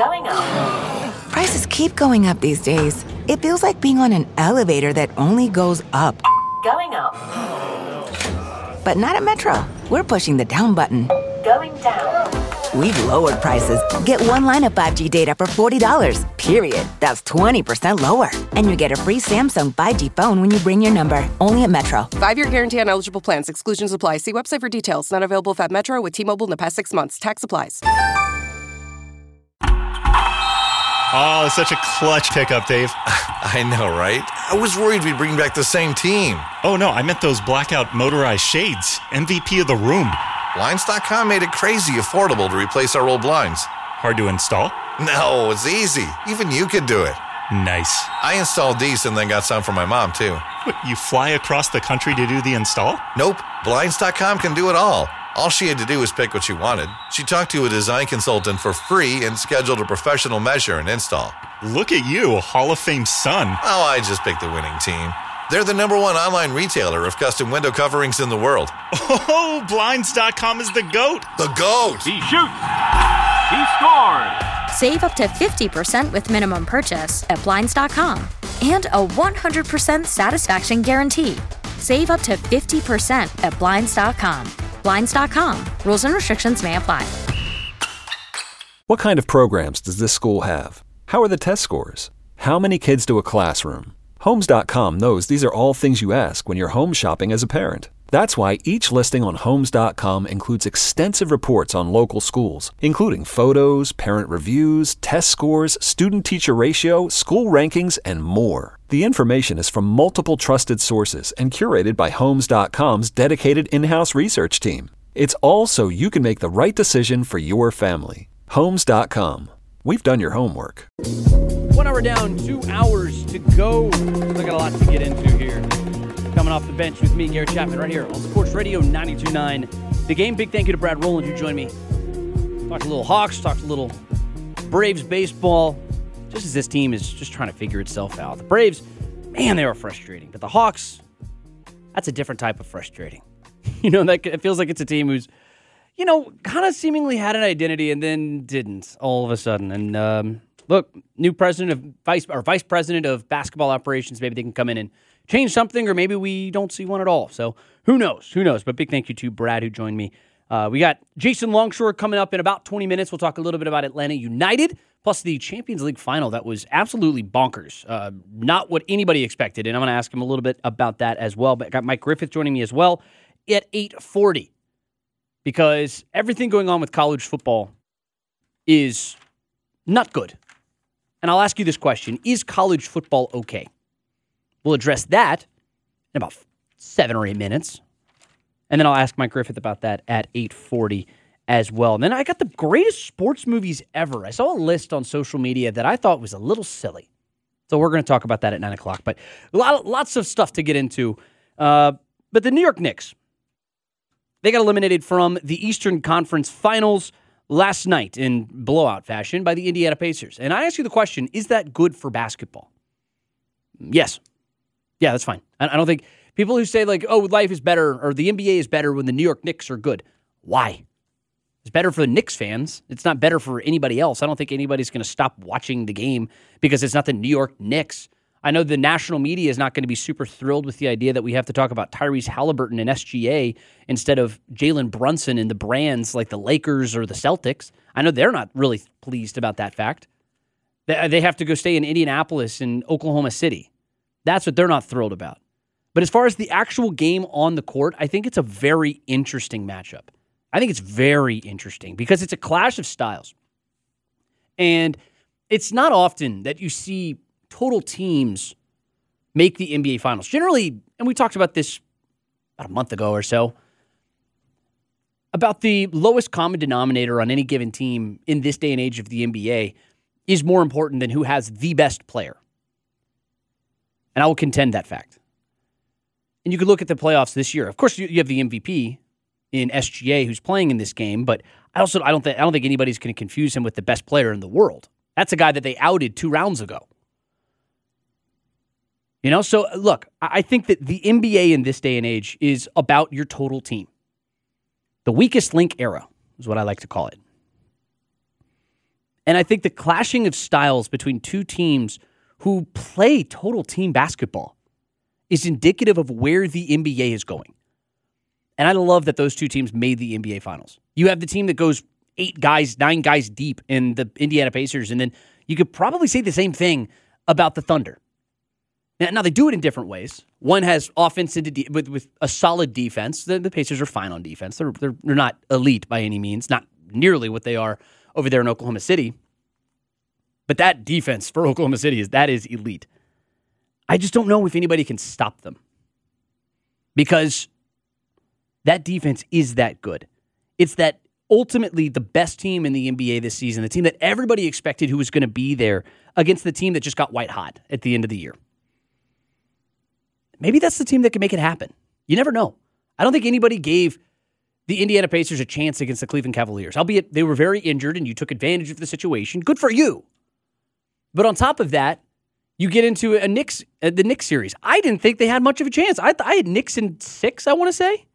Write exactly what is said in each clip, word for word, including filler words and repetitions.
Going up. Prices keep going up these days. It feels like being on an elevator that only goes up. Going up. But not at Metro. We're pushing the down button. Going down. We've lowered prices. Get one line of five G data for forty dollars, period. That's twenty percent lower. And you get a free Samsung five G phone when you bring your number. Only at Metro. Five-year guarantee on eligible plans. Exclusions apply. See website for details. Not available if at Metro with T-Mobile in the past six months. Tax applies. Oh, such a clutch pickup, Dave. I know, right? I was worried we'd bring back the same team. Oh, no, I meant those blackout motorized shades. M V P of the room. Blinds dot com made it crazy affordable to replace our old blinds. Hard to install? No, it's easy. Even you could do it. Nice. I installed these and then got some for my mom, too. What, you fly across the country to do the install? Nope. Blinds dot com can do it all. All she had to do was pick what she wanted. She talked to a design consultant for free and scheduled a professional measure and install. Look at you, Hall of Fame son. Oh, I just picked the winning team. They're the number one online retailer of custom window coverings in the world. Oh, Blinds dot com is the GOAT. The GOAT! He shoots! He scores! Save up to fifty percent with minimum purchase at Blinds dot com. And a one hundred percent satisfaction guarantee. Save up to fifty percent at Blinds dot com. Blinds dot com. Rules and restrictions may apply. What kind of programs does this school have? How are the test scores? How many kids do a classroom? Homes dot com knows these are all things you ask when you're home shopping as a parent. That's why each listing on Homes dot com includes extensive reports on local schools, including photos, parent reviews, test scores, student-teacher ratio, school rankings, and more. The information is from multiple trusted sources and curated by Homes dot com's dedicated in-house research team. It's all so you can make the right decision for your family. Homes dot com. We've done your homework. One hour down, two hours to go. I got a lot to get into here. Coming off the bench with me, Garrett Chapman, right here on Sports Radio ninety-two point nine. The Game. Big thank you to Brad Rowland who joined me. Talked a little Hawks, talked a little Braves baseball. Just as this team is just trying to figure itself out. The Braves, man, they are frustrating. But the Hawks, that's a different type of frustrating. You know, that it feels like it's a team who's, you know, kind of seemingly had an identity and then didn't all of a sudden. And um, look, new president of vice or vice president of basketball operations, maybe they can come in and change something, or maybe we don't see one at all. So who knows? Who knows? But big thank you to Brad who joined me. Uh, we got Jason Longshore coming up in about twenty minutes. We'll talk a little bit about Atlanta United, plus the Champions League final that was absolutely bonkers. Uh, not what anybody expected, and I'm going to ask him a little bit about that as well. But I got Mike Griffith joining me as well at eight forty, because everything going on with college football is not good. And I'll ask you this question. Is college football okay? We'll address that in about seven or eight minutes. And then I'll ask Mike Griffith about that at eight forty as well. And then I got the greatest sports movies ever. I saw a list on social media that I thought was a little silly. So we're going to talk about that at nine o'clock. But a lot, lots of stuff to get into. Uh, but the New York Knicks, they got eliminated from the Eastern Conference Finals last night in blowout fashion by the Indiana Pacers. And I ask you the question, is that good for basketball? Yes. Yeah, that's fine. I don't think people who say, like, oh, life is better or the N B A is better when the New York Knicks are good. Why? It's better for the Knicks fans. It's not better for anybody else. I don't think anybody's going to stop watching the game because it's not the New York Knicks. I know the national media is not going to be super thrilled with the idea that we have to talk about Tyrese Halliburton and S G A instead of Jalen Brunson and the brands like the Lakers or the Celtics. I know they're not really pleased about that fact. They have to go stay in Indianapolis and Oklahoma City. That's what they're not thrilled about. But as far as the actual game on the court, I think it's a very interesting matchup. I think it's very interesting because it's a clash of styles. And it's not often that you see total teams make the N B A Finals. Generally, and we talked about this about a month ago or so, about the lowest common denominator on any given team in this day and age of the N B A is more important than who has the best player. And I will contend that fact. And you could look at the playoffs this year. Of course, you have the M V P in S G A who's playing in this game, but I also I don't think I don't think anybody's going to confuse him with the best player in the world. That's a guy that they outed two rounds ago. You know, so look, I think that the N B A in this day and age is about your total team. The weakest link era is what I like to call it. And I think the clashing of styles between two teams who play total team basketball is indicative of where the N B A is going. And I love that those two teams made the N B A Finals. You have the team that goes eight guys, nine guys deep in the Indiana Pacers, and then you could probably say the same thing about the Thunder. Now, now they do it in different ways. One has offense into de- with, with a solid defense. The, the Pacers are fine on defense. They're, they're they're not elite by any means, not nearly what they are over there in Oklahoma City. But that defense for Oklahoma City is that is elite. I just don't know if anybody can stop them because that defense is that good. It's that ultimately the best team in the N B A this season, the team that everybody expected who was going to be there against the team that just got white hot at the end of the year. Maybe that's the team that can make it happen. You never know. I don't think anybody gave the Indiana Pacers a chance against the Cleveland Cavaliers, albeit they were very injured and you took advantage of the situation. Good for you. But on top of that, you get into a Knicks, uh, the Knicks series. I didn't think they had much of a chance. I, I had Knicks in six, I want to say.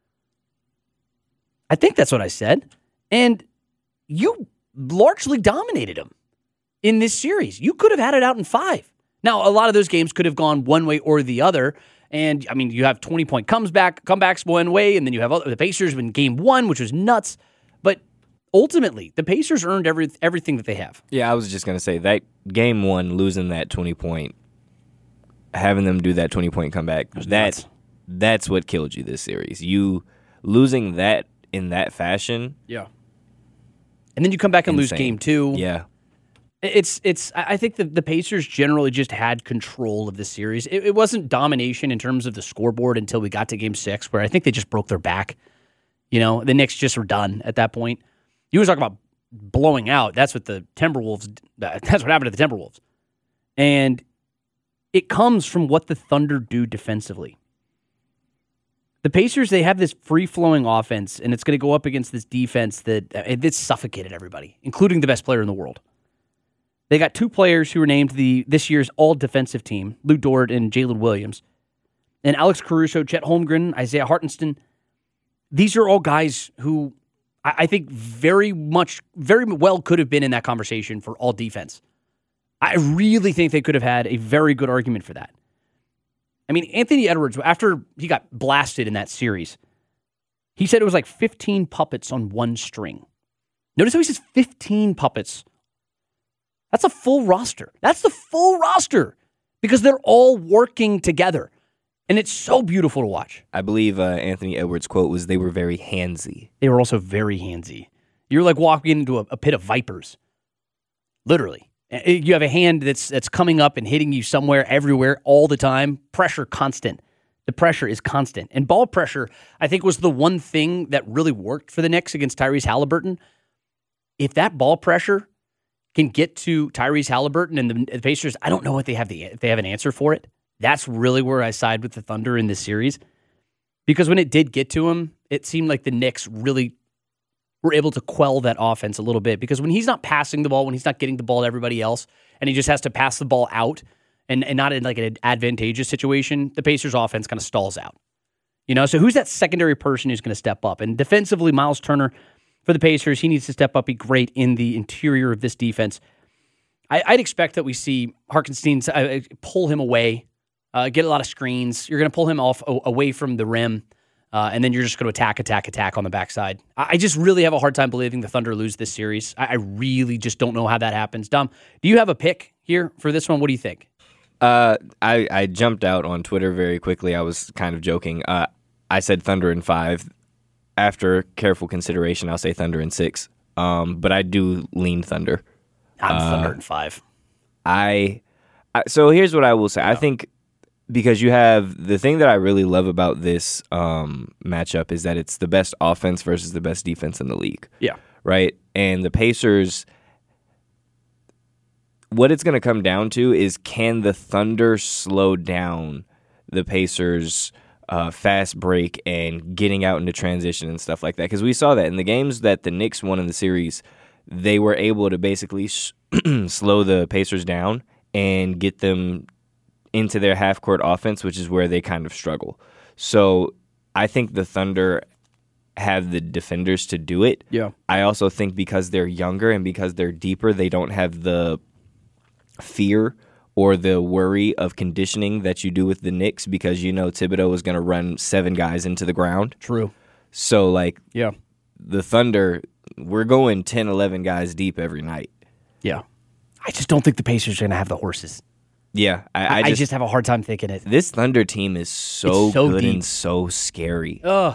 I think that's what I said. And you largely dominated them in this series. You could have had it out in five. Now, a lot of those games could have gone one way or the other. And, I mean, you have twenty-point comeback, comebacks one way, and then you have other, the Pacers in game one, which was nuts. But ultimately, the Pacers earned every, everything that they have. Yeah, I was just going to say, that game one, losing that twenty-point, having them do that twenty-point comeback, that, that's what killed you this series. You losing that in that fashion. Yeah. And then you come back and insane. lose game two. Yeah. It's, it's, I think the, the Pacers generally just had control of the series. It, it wasn't domination in terms of the scoreboard until we got to game six, where I think they just broke their back. You know, the Knicks just were done at that point. You were talking about blowing out. That's what the Timberwolves, that's what happened to the Timberwolves. And it comes from what the Thunder do defensively. The Pacers, they have this free-flowing offense, and it's going to go up against this defense that it's suffocated everybody, including the best player in the world. They got two players who were named the this year's all-defensive team, Lou Dort and Jalen Williams, and Alex Caruso, Chet Holmgren, Isaiah Hartenstein. These are all guys who I, I think very much, very well could have been in that conversation for all defense. I really think they could have had a very good argument for that. I mean, Anthony Edwards, after he got blasted in that series, he said it was like fifteen puppets on one string. Notice how he says fifteen puppets. That's a full roster. That's the full roster because they're all working together. And it's so beautiful to watch. I believe uh, Anthony Edwards' quote was, they were very handsy. They were also very handsy. You're like walking into a, a pit of vipers. Literally. You have a hand that's that's coming up and hitting you somewhere, everywhere, all the time. Pressure constant. The pressure is constant. And ball pressure, I think, was the one thing that really worked for the Knicks against Tyrese Halliburton. If that ball pressure can get to Tyrese Halliburton and the, the Pacers, I don't know if they have the if they have an answer for it. That's really where I side with the Thunder in this series. Because when it did get to him, it seemed like the Knicks really were able to quell that offense a little bit. Because when he's not passing the ball, when he's not getting the ball to everybody else, and he just has to pass the ball out and, and not in like an advantageous situation, the Pacers offense kind of stalls out. You know, so who's that secondary person who's going to step up? And defensively, Miles Turner, for the Pacers, he needs to step up, be great in the interior of this defense. I, I'd expect that we see Hartenstein uh, pull him away, uh, get a lot of screens. You're going to pull him off o- away from the rim, uh, and then you're just going to attack, attack, attack on the backside. I, I just really have a hard time believing the Thunder lose this series. I, I really just don't know how that happens. Dom, do you have a pick here for this one? What do you think? Uh, I, I jumped out on Twitter very quickly. I was kind of joking. Uh, I said Thunder in five. After careful consideration, I'll say Thunder in six. Um, but I do lean Thunder. I'm uh, Thunder in five. I, I so here's what I will say. Yeah. I think because you have the thing that I really love about this um, matchup is that it's the best offense versus the best defense in the league. Yeah. Right? And the Pacers, what it's going to come down to is, can the Thunder slow down the Pacers' uh, fast break and getting out into transition and stuff like that? Because we saw that in the games that the Knicks won in the series, they were able to basically sh- slow the Pacers down and get them into their half-court offense, which is where they kind of struggle. So I think the Thunder have the defenders to do it. Yeah. I also think because they're younger and because they're deeper, they don't have the fear or the worry of conditioning that you do with the Knicks because you know Thibodeau is going to run seven guys into the ground. True. So, like, yeah, the Thunder, we're going ten, eleven guys deep every night. Yeah. I just don't think the Pacers are going to have the horses. Yeah. I, I, I, just, I just have a hard time thinking it. This Thunder team is so, It's so good deep. and so scary. Ugh.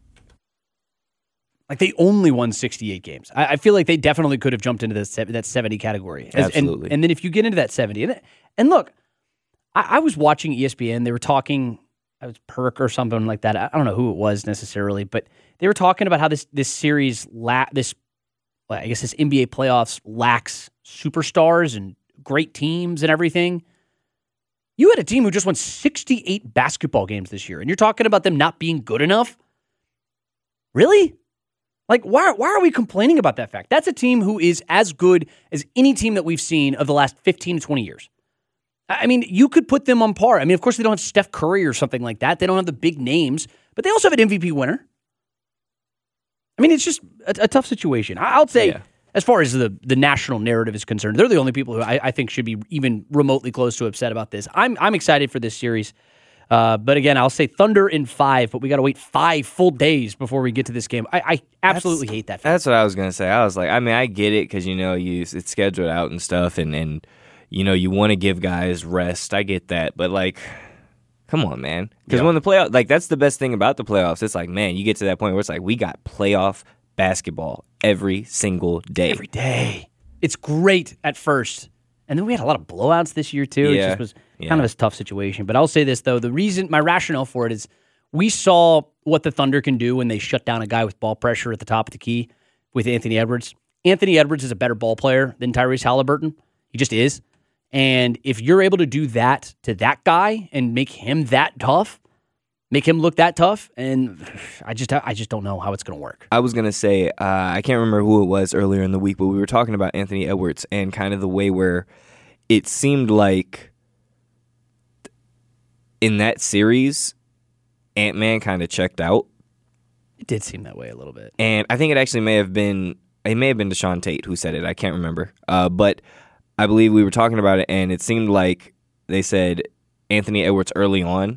Like, they only won sixty-eight games. I, I feel like they definitely could have jumped into this, that seventy category. As, Absolutely. And, and then if you get into that seventy, and, and look, I, I was watching E S P N. They were talking, I was Perk or something like that. I don't know who it was necessarily, but they were talking about how this this series, la- this I guess this N B A playoffs lacks superstars and great teams and everything. You had a team who just won sixty-eight basketball games this year, and you're talking about them not being good enough? Really? Like, why, why are we complaining about that fact? That's a team who is as good as any team that we've seen of the last fifteen to twenty years. I mean, you could put them on par. I mean, of course, they don't have Steph Curry or something like that. They don't have the big names, but they also have an M V P winner. I mean, it's just a, a tough situation. I'll say, yeah. As far as the, the national narrative is concerned, they're the only people who I, I think should be even remotely close to upset about this. I'm I'm excited for this series. Uh, but again, I'll say Thunder in five, but we got to wait five full days before we get to this game. I, I absolutely that's, hate that. That's what I was going to say. I was like, I mean, I get it because, you know, you it's scheduled out and stuff, and, and you know, you want to give guys rest. I get that. But, like, come on, man. Because yeah. when the playoffs, like, that's the best thing about the playoffs. It's like, man, you get to that point where it's like, we got playoff basketball every single day. Every day. It's great at first. And then we had a lot of blowouts this year, too. Yeah. It just was yeah. kind of a tough situation. But I'll say this, though. The reason, my rationale for it is we saw what the Thunder can do when they shut down a guy with ball pressure at the top of the key with Anthony Edwards. Anthony Edwards is a better ball player than Tyrese Halliburton. He just is. And if you're able to do that to that guy and make him that tough, make him look that tough, and I just I just don't know how it's going to work. I was going to say, uh, I can't remember who it was earlier in the week, but we were talking about Anthony Edwards and kind of the way where it seemed like in that series, Ant-Man kind of checked out. It did seem that way a little bit. And I think it actually may have been, it may have been Deshaun Tate who said it. I can't remember. Uh, but I believe we were talking about it, and it seemed like they said Anthony Edwards early on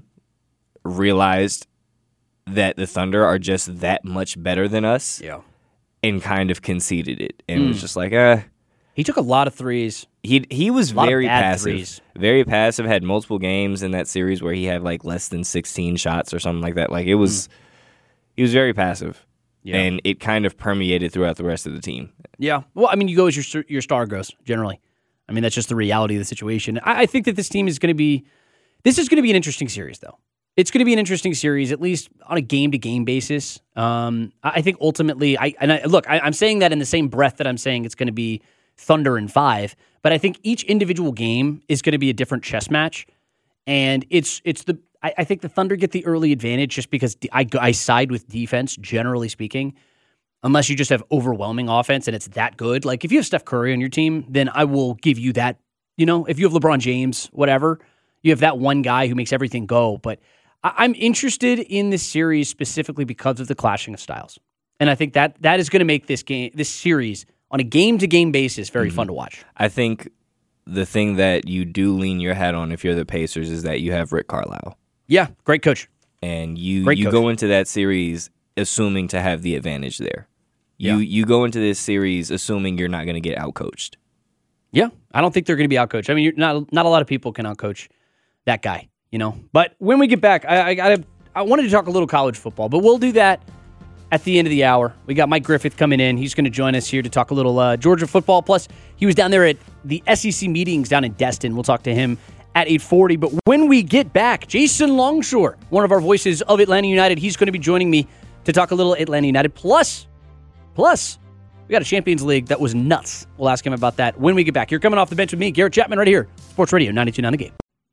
realized that the Thunder are just that much better than us. Yeah. And kind of conceded it. And Mm. it was just like, eh. He took a lot of threes. He he was A lot of very bad passive. threes. Very passive, had multiple games in that series where he had like less than sixteen shots or something like that. Like it was, mm. he was very passive. Yeah. And it kind of permeated throughout the rest of the team. Yeah. Well, I mean, you go as your your star goes, generally. I mean, that's just the reality of the situation. I, I think that this team is going to be, this is going to be an interesting series, though. It's going to be an interesting series, at least on a game-to-game basis. Um, I think ultimately, I and I, look, I, I'm saying that in the same breath that I'm saying it's going to be Thunder in five, but I think each individual game is going to be a different chess match, and it's it's the I, I think the Thunder get the early advantage just because I, I side with defense, generally speaking, unless you just have overwhelming offense and it's that good. Like if you have Steph Curry on your team, then I will give you that. You know, if you have LeBron James, whatever, you have that one guy who makes everything go, but I'm interested in this series specifically because of the clashing of styles. And I think that that is going to make this game, this series on a game-to-game basis very mm-hmm. fun to watch. I think the thing that you do lean your hat on if you're the Pacers is that you have Rick Carlisle. Yeah, great coach. And you great you coach. go into that series assuming to have the advantage there. You yeah. you go into this series assuming you're not going to get outcoached. Yeah, I don't think they're going to be outcoached. I mean, you're not not a lot of people can outcoach that guy. You know, but when we get back, I, I I I wanted to talk a little college football, but we'll do that at the end of the hour. We got Mike Griffith coming in. He's going to join us here to talk a little uh, Georgia football. Plus, he was down there at the S E C meetings down in Destin. We'll talk to him at eight forty. But when we get back, Jason Longshore, one of our voices of Atlanta United, he's going to be joining me to talk a little Atlanta United. Plus, plus, we got a Champions League that was nuts. We'll ask him about that when we get back. You're coming off the bench with me, Garrett Chapman, right here, Sports Radio ninety-two point nine The Game.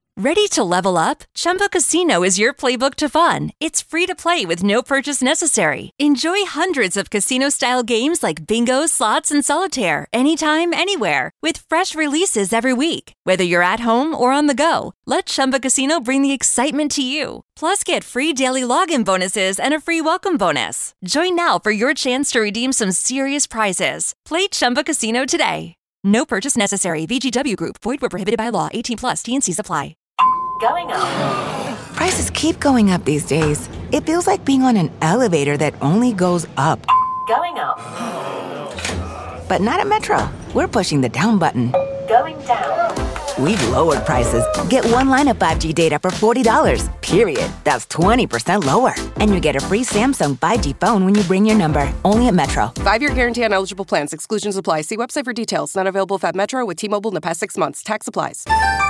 Ready to level up? Chumba Casino is your playbook to fun. It's free to play with no purchase necessary. Enjoy hundreds of casino-style games like bingo, slots, and solitaire anytime, anywhere with fresh releases every week. Whether you're at home or on the go, let Chumba Casino bring the excitement to you. Plus, get free daily login bonuses and a free welcome bonus. Join now for your chance to redeem some serious prizes. Play Chumba Casino today. No purchase necessary. V G W Group. Void where prohibited by law. eighteen plus. T and C's apply. Going up. Prices keep going up these days. It feels like being on an elevator that only goes up. Going up. But not at Metro. We're pushing the down button. Going down. We've lowered prices. Get one line of five G data for forty dollars, period. That's twenty percent lower. And you get a free Samsung five G phone when you bring your number. Only at Metro. Five-year guarantee on eligible plans. Exclusions apply. See website for details. Not available if at Metro with T-Mobile in the past six months. Tax applies.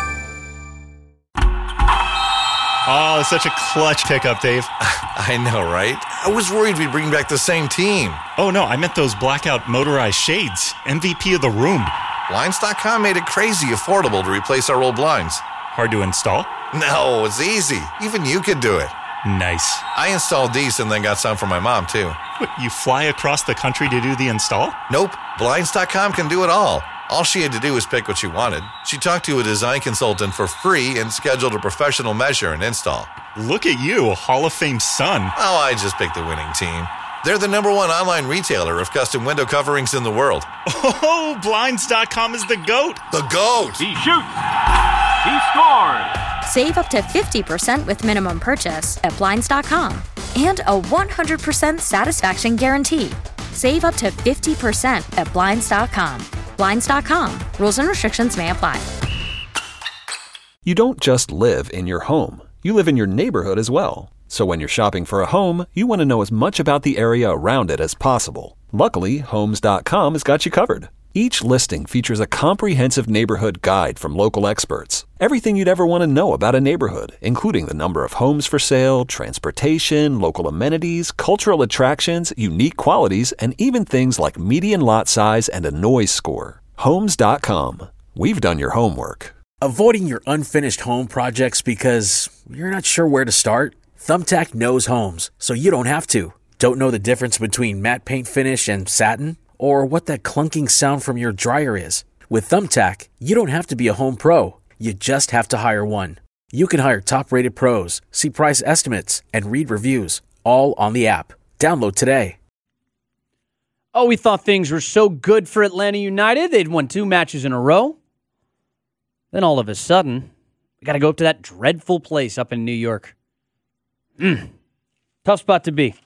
Oh, such a clutch pickup, Dave. I know, right? I was worried we'd bring back the same team. Oh, no, I meant those blackout motorized shades. M V P of the room. Blinds dot com made it crazy affordable to replace our old blinds. Hard to install? No, it's easy. Even you could do it. Nice. I installed these and then got some for my mom, too. What, you fly across the country to do the install? Nope. Blinds dot com can do it all. All she had to do was pick what she wanted. She talked to a design consultant for free and scheduled a professional measure and install. Look at you, Hall of Fame son. Oh, I just picked the winning team. They're the number one online retailer of custom window coverings in the world. Oh, Blinds dot com is the GOAT. The GOAT! He shoots. He scores. Save up to fifty percent with minimum purchase at Blinds dot com. And a one hundred percent satisfaction guarantee. Save up to fifty percent at Blinds dot com. Blinds dot com. Rules and restrictions may apply. You don't just live in your home. You live in your neighborhood as well. So when you're shopping for a home, you want to know as much about the area around it as possible. Luckily, Homes dot com has got you covered. Each listing features a comprehensive neighborhood guide from local experts. Everything you'd ever want to know about a neighborhood, including the number of homes for sale, transportation, local amenities, cultural attractions, unique qualities, and even things like median lot size and a noise score. Homes dot com. We've done your homework. Avoiding your unfinished home projects because you're not sure where to start? Thumbtack knows homes, so you don't have to. Don't know the difference between matte paint finish and satin? Or what that clunking sound from your dryer is? With Thumbtack, you don't have to be a home pro. You just have to hire one. You can hire top-rated pros, see price estimates, and read reviews, all on the app. Download today. Oh, we thought things were so good for Atlanta United. They'd won two matches in a row. Then all of a sudden, we got to go up to that dreadful place up in New York. Mm. Tough spot to be.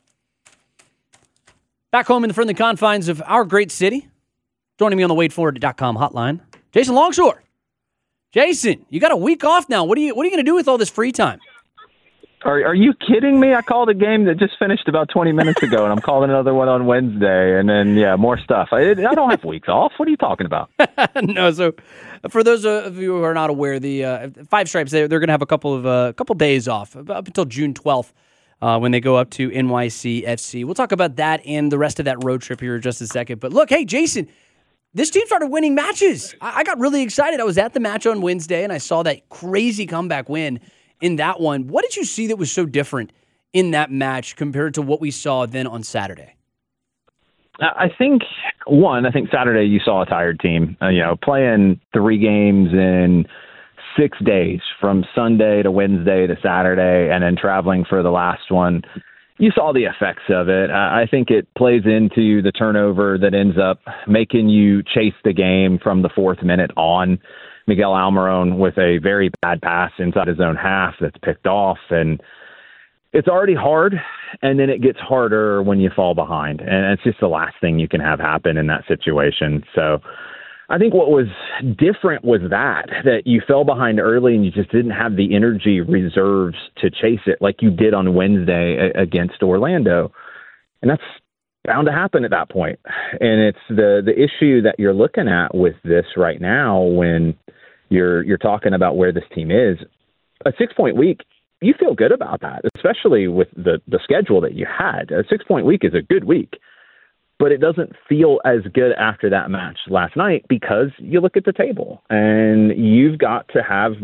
Back home in the friendly confines of our great city, joining me on the wait for it dot com hotline, Jason Longshore. Jason, you got a week off now. What are you What are you going to do with all this free time? Are Are you kidding me? I called a game that just finished about twenty minutes ago, and I'm calling another one on Wednesday, and then yeah, more stuff. I, I don't have weeks off. What are you talking about? No, so for those of you who are not aware, the uh, Five Stripes they're, they're going to have a couple of uh, couple days off up until June twelfth. Uh, when they go up to N Y C F C. We'll talk about that and the rest of that road trip here in just a second. But look, hey, Jason, this team started winning matches. I, I got really excited. I was at the match on Wednesday, and I saw that crazy comeback win in that one. What did you see that was so different in that match compared to what we saw then on Saturday? I think, one, I think Saturday you saw a tired team. Uh, you know, playing three games in six days from Sunday to Wednesday to Saturday and then traveling for the last one. You saw the effects of it. I think it plays into the turnover that ends up making you chase the game from the fourth minute on. Miguel Almiron with a very bad pass inside his own half that's picked off. And it's already hard, and then it gets harder when you fall behind. And it's just the last thing you can have happen in that situation. So I think what was different was that, that you fell behind early and you just didn't have the energy reserves to chase it like you did on Wednesday against Orlando. And that's bound to happen at that point. And it's the, the issue that you're looking at with this right now when you're, you're talking about where this team is. A six-point week, you feel good about that, especially with the, the schedule that you had. A six-point week is a good week. But it doesn't feel as good after that match last night because you look at the table and you've got to have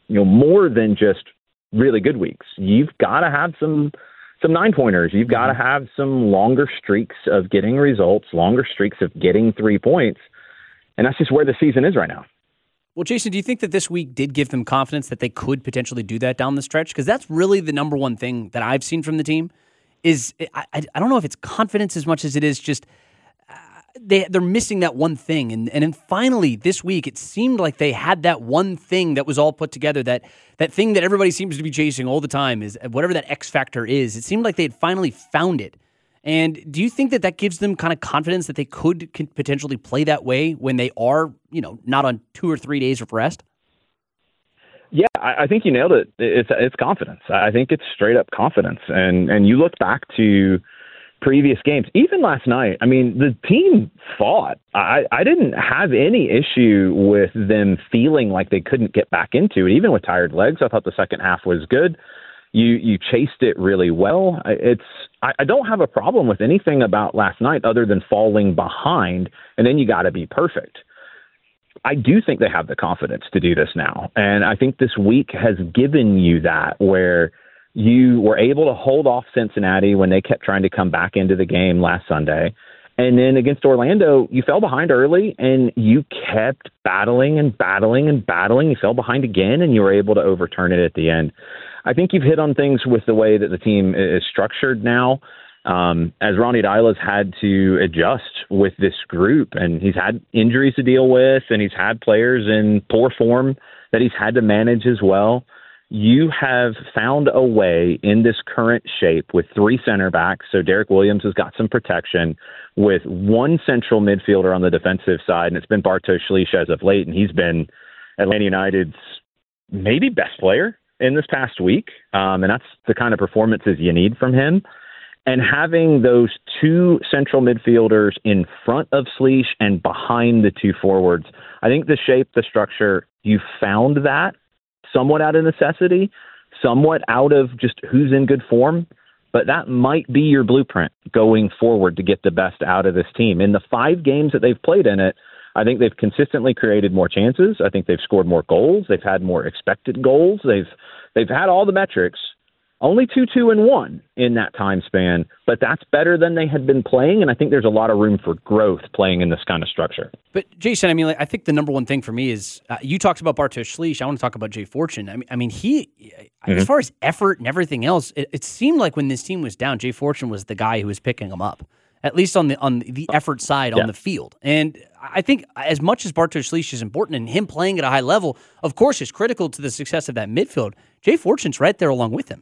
you know, more than just really good weeks. You've got to have some some nine-pointers. You've got to have some longer streaks of getting results, longer streaks of getting three points. And that's just where the season is right now. Well, Jason, do you think that this week did give them confidence that they could potentially do that down the stretch? Because that's really the number one thing that I've seen from the team is I, I, I don't know if it's confidence as much as it is just uh, they, they're missing that one thing. And, and then finally this week, it seemed like they had that one thing that was all put together, that that thing that everybody seems to be chasing all the time is whatever that X factor is. It seemed like they had finally found it. And do you think that that gives them kind of confidence that they could potentially play that way when they are, you know, not on two or three days of rest? Yeah, I, I think you nailed it. It's it's confidence. I think it's straight up confidence. And and you look back to previous games, even last night. I mean, the team fought. I, I didn't have any issue with them feeling like they couldn't get back into it, even with tired legs. I thought the second half was good. You you chased it really well. It's I, I don't have a problem with anything about last night other than falling behind, and then you got to be perfect. I do think they have the confidence to do this now, and I think this week has given you that, where you were able to hold off Cincinnati when they kept trying to come back into the game last Sunday. And then against Orlando, you fell behind early and you kept battling and battling and battling. You fell behind again and you were able to overturn it at the end. I think you've hit on things with the way that the team is structured now. Um, as Ronnie Dyla's had to adjust with this group, and he's had injuries to deal with, and he's had players in poor form that he's had to manage as well. You have found a way in this current shape with three center backs. So Derek Williams has got some protection, with one central midfielder on the defensive side, and it's been Bartosz Slisz as of late, and he's been Atlanta United's maybe best player in this past week. Um, and that's the kind of performances you need from him. And having those two central midfielders in front of Slisz and behind the two forwards, I think the shape, the structure, you found that somewhat out of necessity, somewhat out of just who's in good form. But that might be your blueprint going forward to get the best out of this team. In the five games that they've played in it, I think they've consistently created more chances. I think they've scored more goals. They've had more expected goals. They've they've had all the metrics. Only two, two, and one in that time span, but that's better than they had been playing, and I think there's a lot of room for growth playing in this kind of structure. But, Jason, I mean, like, I think the number one thing for me is, uh, you talked about Bartosz Slisz. I want to talk about Jay Fortune. I mean, I mean, he, mm-hmm. as far as effort and everything else, it, it seemed like when this team was down, Jay Fortune was the guy who was picking them up, at least on the on the effort side yeah. on the field. And I think as much as Bartosz Slisz is important and him playing at a high level, of course, is critical to the success of that midfield, Jay Fortune's right there along with him.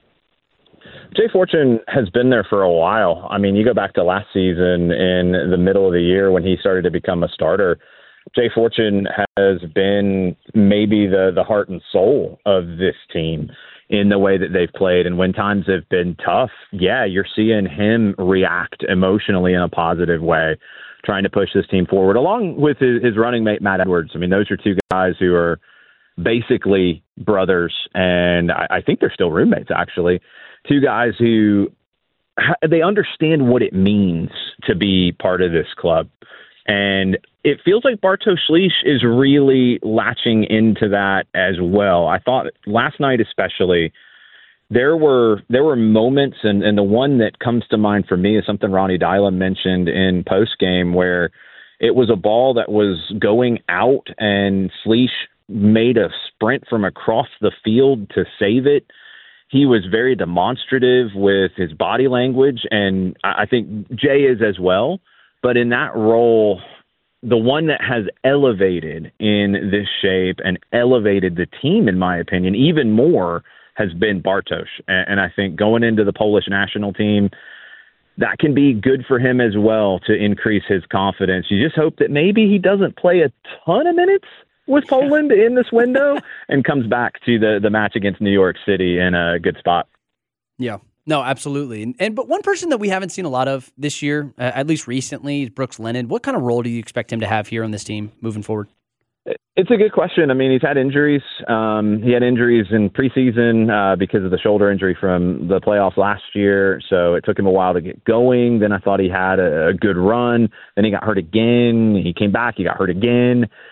Jay Fortune has been there for a while. I mean, you go back to last season in the middle of the year when he started to become a starter. Jay Fortune has been maybe the, the heart and soul of this team in the way that they've played. And when times have been tough, yeah, you're seeing him react emotionally in a positive way, trying to push this team forward, along with his, his running mate, Matt Edwards. I mean, those are two guys who are basically brothers, and I, I think they're still roommates, actually. Two guys who, they understand what it means to be part of this club. And it feels like Bartosz Slisz is really latching into that as well. I thought last night especially, there were there were moments, and, and the one that comes to mind for me is something Ronnie Dyla mentioned in postgame, where it was a ball that was going out and Slisz made a sprint from across the field to save it. He was very demonstrative with his body language, and I think Jay is as well. But in that role, the one that has elevated in this shape and elevated the team, in my opinion, even more has been Bartosz. And I think going into the Polish national team, that can be good for him as well to increase his confidence. You just hope that maybe he doesn't play a ton of minutes with Poland in this window and comes back to the, the match against New York City in a good spot. Yeah, no, absolutely. And, and but one person that we haven't seen a lot of this year, uh, at least recently, is Brooks Lennon. What kind of role do you expect him to have here on this team moving forward? It's a good question. I mean, he's had injuries. Um, he had injuries in preseason uh, because of the shoulder injury from the playoffs last year. So it took him a while to get going. Then I thought he had a, a good run. Then he got hurt again. He came back. He got hurt again.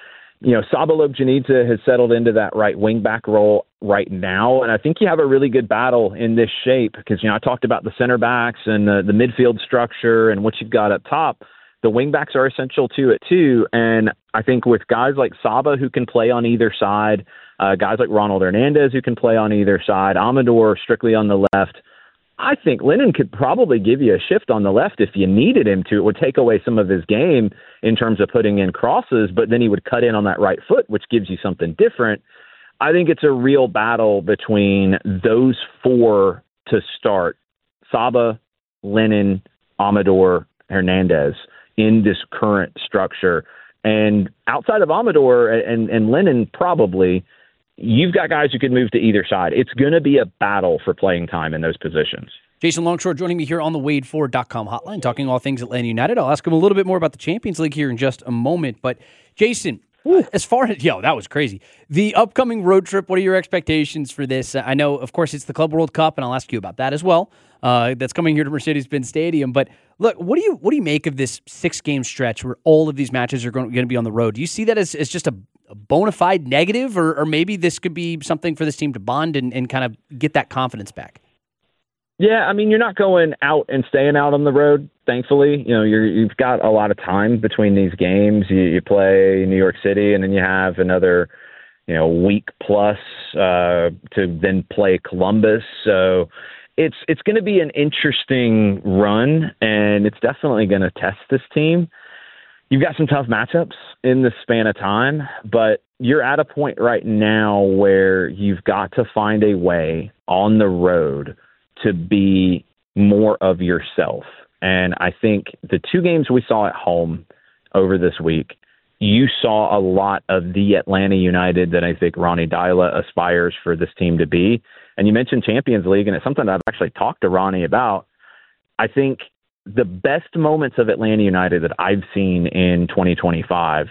you know, Saba Lobjanidze has settled into that right wing back role right now. And I think you have a really good battle in this shape because, you know, I talked about the center backs and the, the midfield structure and what you've got up top. The wing backs are essential to it too. And I think with guys like Saba who can play on either side, uh, guys like Ronald Hernandez who can play on either side, Amador strictly on the left, I think Lennon could probably give you a shift on the left if you needed him to. It would take away some of his game in terms of putting in crosses, but then he would cut in on that right foot, which gives you something different. I think it's a real battle between those four to start, Saba, Lennon, Amador, Hernandez, in this current structure. And outside of Amador and, and Lennon, probably, you've got guys who can move to either side. It's going to be a battle for playing time in those positions. Jason Longshore joining me here on the Wade Ford dot com hotline, talking all things Atlanta United. I'll ask him a little bit more about the Champions League here in just a moment. But, Jason, Ooh. as far as, yo, that was crazy. The upcoming road trip, what are your expectations for this? I know, of course, it's the Club World Cup, and I'll ask you about that as well. Uh, that's coming here to Mercedes-Benz Stadium. But, look, what do you what do you make of this six-game stretch where all of these matches are going, going to be on the road? Do you see that as, as just a, a bona fide negative, or, or maybe this could be something for this team to bond and, and kind of get that confidence back? Yeah, I mean, you're not going out and staying out on the road, thankfully. You know, you're, you've got a lot of time between these games. You, you play New York City, and then you have another, you know, week plus uh, to then play Columbus. So it's it's going to be an interesting run, and it's definitely going to test this team. You've got some tough matchups in this span of time, but you're at a point right now where you've got to find a way on the road to be more of yourself. And I think the two games we saw at home over this week, you saw a lot of the Atlanta United that I think Ronny Deila aspires for this team to be. And you mentioned Champions League, and it's something I've actually talked to Ronnie about. I think the best moments of Atlanta United that I've seen in twenty twenty-five,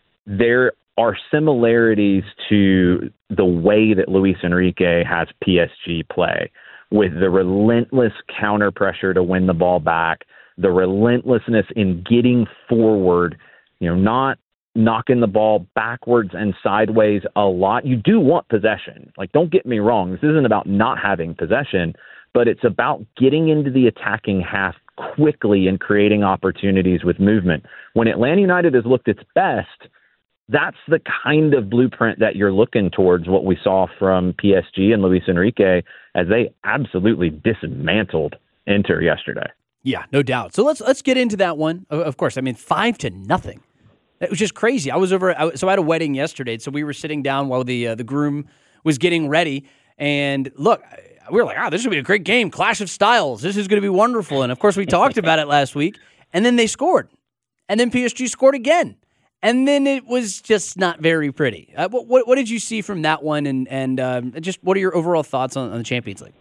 there are similarities to the way that Luis Enrique has P S G play, with the relentless counter pressure to win the ball back, the relentlessness in getting forward, you know, not knocking the ball backwards and sideways a lot. You do want possession. Like, don't get me wrong. This isn't about not having possession, but it's about getting into the attacking half quickly and creating opportunities with movement. When Atlanta United has looked its best, that's the kind of blueprint that you're looking towards, what we saw from P S G and Luis Enrique as they absolutely dismantled Inter yesterday. Yeah, no doubt. So let's let's get into that one. Of course, I mean, five to nothing. It was just crazy. I was over, I, so I had a wedding yesterday, so we were sitting down while the uh, the groom was getting ready, and look, we were like, oh, this should be a great game, Clash of Styles. This is going to be wonderful. And of course, we talked about it last week, and then they scored, and then P S G scored again. And then it was just not very pretty. Uh, what, what what did you see from that one, and and um, just what are your overall thoughts on, on the Champions League?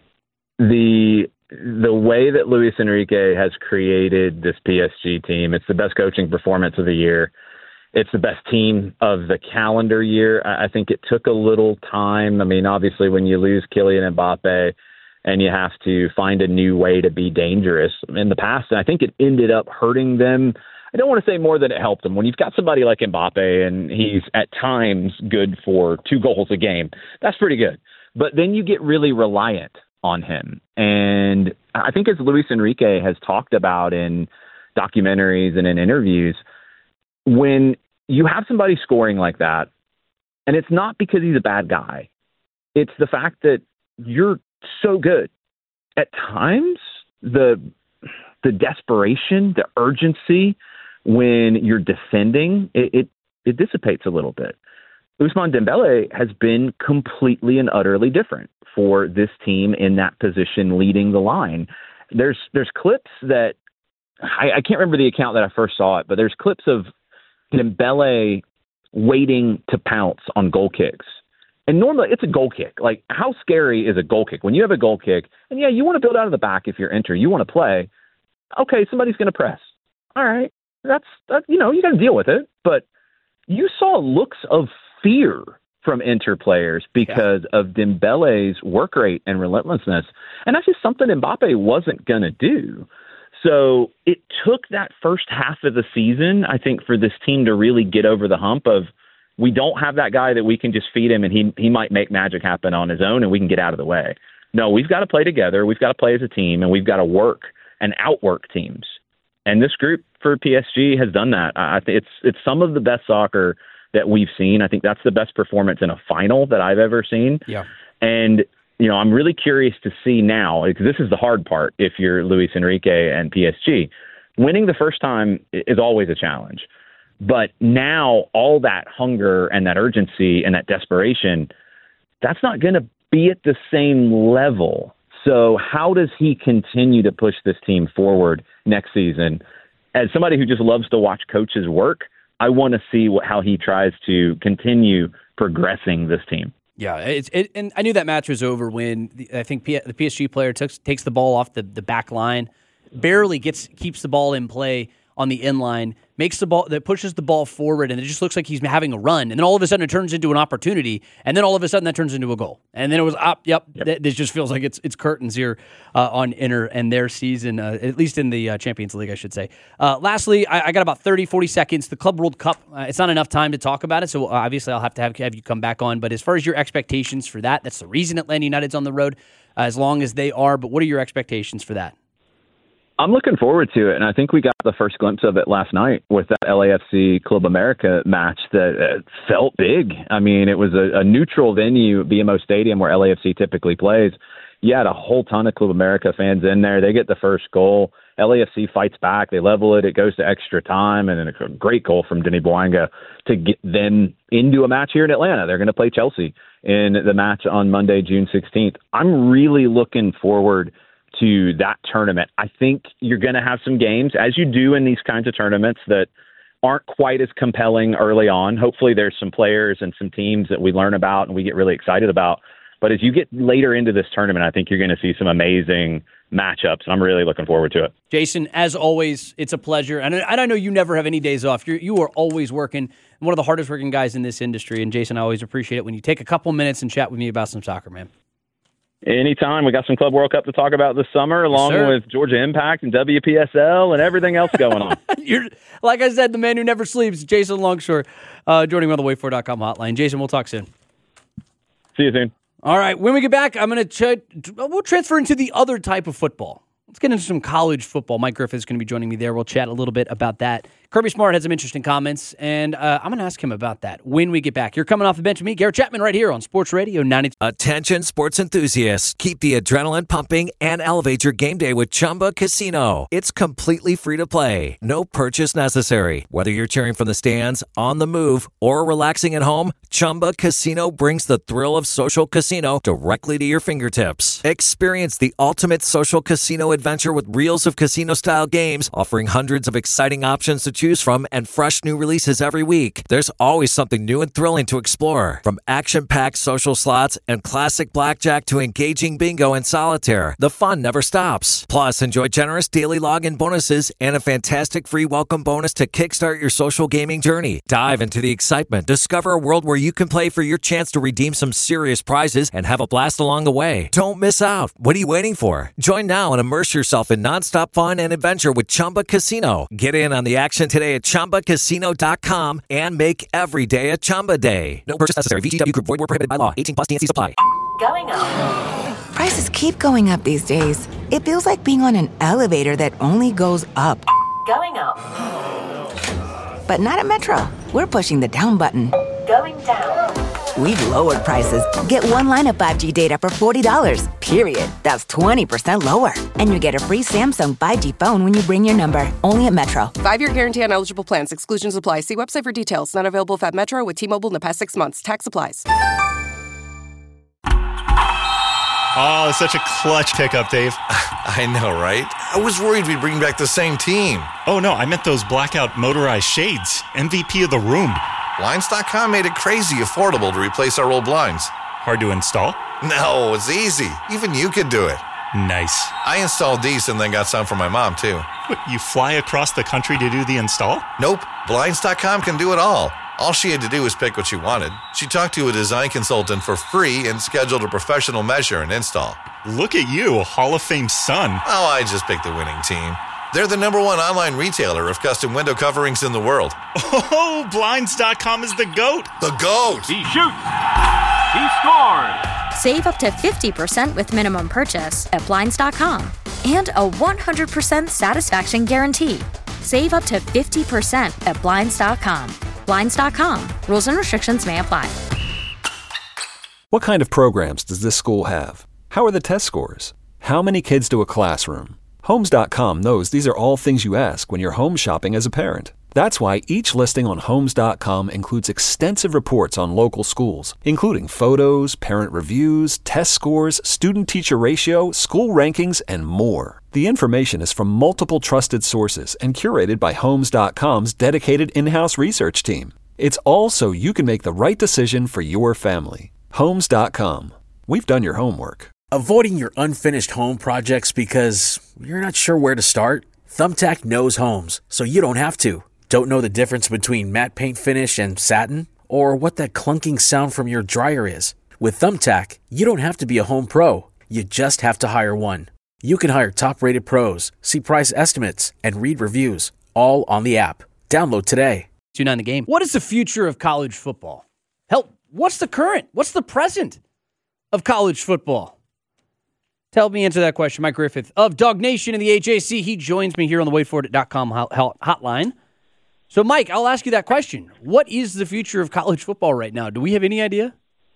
The the way that Luis Enrique has created this P S G team, it's the best coaching performance of the year. It's the best team of the calendar year. I, I think it took a little time. I mean, obviously, when you lose Kylian Mbappe and you have to find a new way to be dangerous in the past, and I think it ended up hurting them. I don't want to say more than it helped him. When you've got somebody like Mbappe and he's at times good for two goals a game, that's pretty good. But then you get really reliant on him. And I think as Luis Enrique has talked about in documentaries and in interviews, when you have somebody scoring like that, and it's not because he's a bad guy, it's the fact that you're so good. At times, the the desperation, the urgency, when you're defending, it, it, it dissipates a little bit. Ousmane Dembele has been completely and utterly different for this team in that position, leading the line. There's there's clips that, I, I can't remember the account that I first saw it, but there's clips of Dembele waiting to pounce on goal kicks. And normally it's a goal kick. Like, how scary is a goal kick? When you have a goal kick, and yeah, you want to build out of the back if you're Inter, you want to play, okay, somebody's going to press. All right. That's, that, you know, you got to deal with it. But you saw looks of fear from Inter players because yeah. of Dembele's work rate and relentlessness. And that's just something Mbappe wasn't going to do. So it took that first half of the season, I think, for this team to really get over the hump of, we don't have that guy that we can just feed him and he he might make magic happen on his own and we can get out of the way. No, we've got to play together. We've got to play as a team, and we've got to work and outwork teams. And this group for P S G has done that. I think it's it's some of the best soccer that we've seen. I think that's the best performance in a final that I've ever seen. Yeah. And you know, I'm really curious to see now, because this is the hard part if you're Luis Enrique and P S G. Winning the first time is always a challenge. But now all that hunger and that urgency and that desperation, that's not going to be at the same level. So how does he continue to push this team forward next season? As somebody who just loves to watch coaches work, I want to see what, how he tries to continue progressing this team. Yeah, it's it, and I knew that match was over when the, I think P, the P S G player took, takes the ball off the, the back line, barely gets keeps the ball in play on the end line, makes the ball that pushes the ball forward, and it just looks like he's having a run. And then all of a sudden it turns into an opportunity, and then all of a sudden that turns into a goal. And then it was up. Yep, yep. Th- this just feels like it's it's curtains here uh, on Inter and their season, uh, at least in the uh, Champions League, I should say. Uh, lastly, I, I got about thirty, forty seconds. The Club World Cup. Uh, it's not enough time to talk about it, so obviously I'll have to have, have you come back on. But as far as your expectations for that, that's the reason Atlanta United's on the road, uh, as long as they are. But what are your expectations for that? I'm looking forward to it, and I think we got the first glimpse of it last night with that L A F C Club America match that uh, felt big. I mean, it was a, a neutral venue, B M O Stadium, where L A F C typically plays. You had a whole ton of Club America fans in there. They get the first goal. L A F C fights back. They level it. It goes to extra time, and then a great goal from Denis Bouanga to get them into a match here in Atlanta. They're going to play Chelsea in the match on Monday, June sixteenth. I'm really looking forward to that tournament. I think you're going to have some games, as you do in these kinds of tournaments, that aren't quite as compelling early on. Hopefully there's some players and some teams that we learn about and we get really excited about. But as you get later into this tournament, I think you're going to see some amazing matchups, and I'm really looking forward to it. Jason, as always, it's a pleasure. And I know you never have any days off. You're, you are always working, one of the hardest working guys in this industry. And Jason, I always appreciate it when you take a couple minutes and chat with me about some soccer, man. Anytime. We got some Club World Cup to talk about this summer, along yes, with Georgia Impact and W P S L and everything else going on. You're, like I said, the man who never sleeps, Jason Longshore, uh, joining me on the wait for dot com hotline. Jason, we'll talk soon. See you soon. All right. When we get back, I'm going to ch- we'll transfer into the other type of football. Let's get into some college football. Mike Griffith is going to be joining me there. We'll chat a little bit about that. Kirby Smart had some interesting comments, and uh, I'm going to ask him about that when we get back. You're coming off the bench with me, Garrett Chapman, right here on Sports Radio ninety. Attention sports enthusiasts. Keep the adrenaline pumping and elevate your game day with Chumba Casino. It's completely free to play. No purchase necessary. Whether you're cheering from the stands, on the move, or relaxing at home, Chumba Casino brings the thrill of social casino directly to your fingertips. Experience the ultimate social casino adventure with reels of casino-style games, offering hundreds of exciting options to choose from and fresh new releases every week. There's always something new and thrilling to explore. From action-packed social slots and classic blackjack to engaging bingo and solitaire, the fun never stops. Plus, enjoy generous daily login bonuses and a fantastic free welcome bonus to kickstart your social gaming journey. Dive into the excitement. Discover a world where you can play for your chance to redeem some serious prizes and have a blast along the way. Don't miss out. What are you waiting for? Join now and immerse yourself in nonstop fun and adventure with Chumba Casino. Get in on the action today at Chumba Casino dot com and make every day a Chumba day. No purchase necessary. V G W Group. Void where prohibited by law. eighteen plus T N C supply. Going up. Prices keep going up these days. It feels like being on an elevator that only goes up. Going up. But not at Metro. We're pushing the down button. Going down. We've lowered prices. Get one line of five G data for forty dollars, period. That's twenty percent lower. And you get a free Samsung five G phone when you bring your number. Only at Metro. Five-year guarantee on eligible plans. Exclusions apply. See website for details. Not available at Metro with T-Mobile in the past six months. Tax applies. Oh, it's such a clutch pickup, Dave. I know, right? I was worried we'd bring back the same team. Oh, no, I meant those blackout motorized shades. M V P of the room. Blinds dot com made it crazy affordable to replace our old blinds. Hard to install? No, it's easy. Even you could do it. Nice. I installed these and then got some for my mom, too. What, you fly across the country to do the install? Nope. Blinds dot com can do it all. All she had to do was pick what she wanted. She talked to a design consultant for free and scheduled a professional measure and install. Look at you, a Hall of Fame son. Oh, I just picked the winning team. They're the number one online retailer of custom window coverings in the world. Oh, Blinds dot com is the GOAT. The GOAT! He shoots! He scored! Save up to fifty percent with minimum purchase at Blinds dot com. And a one hundred percent satisfaction guarantee. Save up to fifty percent at Blinds dot com. Blinds dot com. Rules and restrictions may apply. What kind of programs does this school have? How are the test scores? How many kids do a classroom? Homes dot com knows these are all things you ask when you're home shopping as a parent. That's why each listing on Homes dot com includes extensive reports on local schools, including photos, parent reviews, test scores, student-teacher ratio, school rankings, and more. The information is from multiple trusted sources and curated by Homes dot com's dedicated in-house research team. It's all so you can make the right decision for your family. Homes dot com. We've done your homework. Avoiding your unfinished home projects because you're not sure where to start? Thumbtack knows homes, so you don't have to. Don't know the difference between matte paint finish and satin? Or what that clunking sound from your dryer is? With Thumbtack, you don't have to be a home pro. You just have to hire one. You can hire top-rated pros, see price estimates, and read reviews, all on the app. Download today. two nine The Game. What is the future of college football? Hell, what's the current? What's the present of college football? To help me answer that question, Mike Griffith of Dog Nation and the H A C. He joins me here on the wait for it dot com hotline. So, Mike, I'll ask you that question. What is the future of college football right now? Do we have any idea?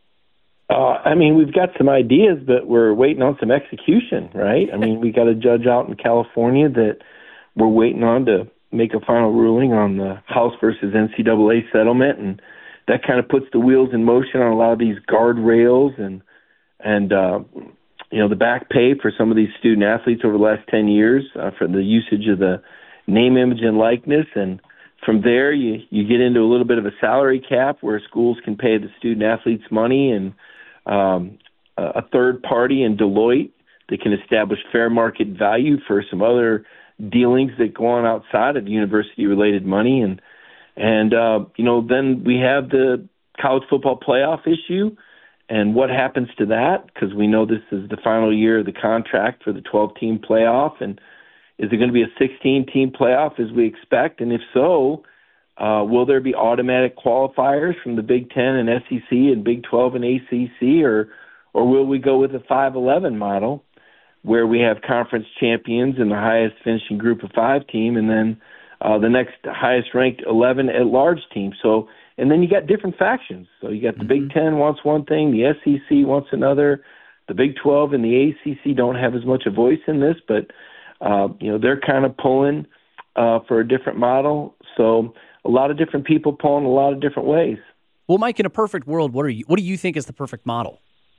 Uh, I mean, we've got some ideas, but we're waiting on some execution, right? I mean, we got a judge out in California that we're waiting on to make a final ruling on the House versus N C double A settlement, and that kind of puts the wheels in motion on a lot of these guardrails and, and uh, you know, the back pay for some of these student athletes over the last ten years uh, for the usage of the name, image, and likeness. And from there, you, you get into a little bit of a salary cap where schools can pay the student athletes money, and um, a third party in Deloitte that can establish fair market value for some other dealings that go on outside of university-related money. And, and uh, you know, then we have the college football playoff issue. And what happens to that? Because we know this is the final year of the contract for the twelve-team playoff. And is it going to be a sixteen-team playoff as we expect? And if so, uh, will there be automatic qualifiers from the Big Ten and S E C and Big twelve and A C C? Or, or will we go with a five eleven model where we have conference champions and the highest finishing group of five team and then uh, the next highest-ranked eleven at-large team? So, and then you got different factions. So you got the Big Ten wants one thing, the S E C wants another, the Big twelve and the A C C don't have as much a voice in this, but uh, you know they're kind of pulling uh, for a different model. So a lot of different people pulling a lot of different ways. Well, Mike, in a perfect world, what are you? What do you think is the perfect model?